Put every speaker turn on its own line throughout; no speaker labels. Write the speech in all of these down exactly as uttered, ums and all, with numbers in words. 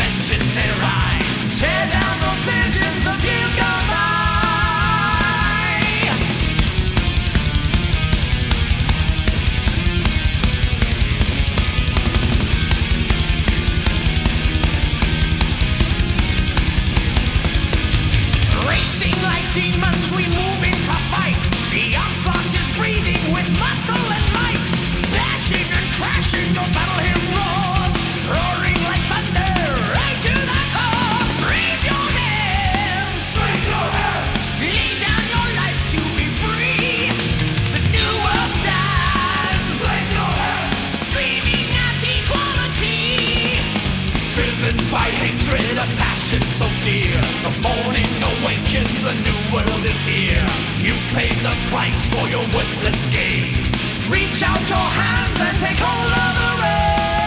revenge in their eyes. Tear down those visions of years gone by. Racing like demons, we move into fight. The onslaught is breathing with muscle and might. Bashing and crashing, the battle here roars. Roaring like thunder, right to the core. Raise your hands, raise your hands. Lay down your life to be free. The new world stands, raise your hands. Screaming at equality. Driven by hatred, a passion so dear. The morning awakens, the new world is here. You paid the price for your worthless games. Reach out your hands and take hold of the reins.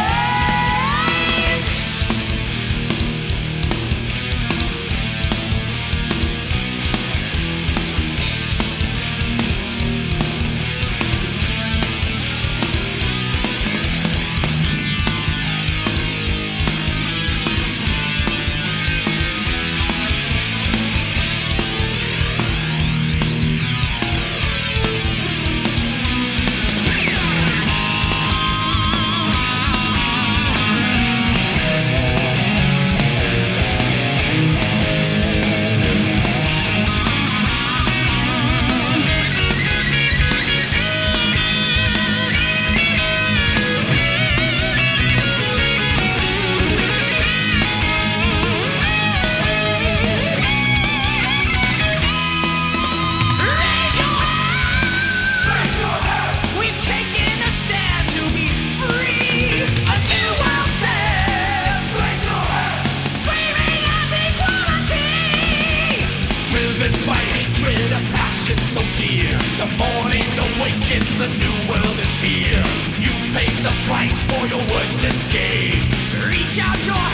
So dear, the morning awakens, the new world is here. You paid the price for your worthless games. Reach out your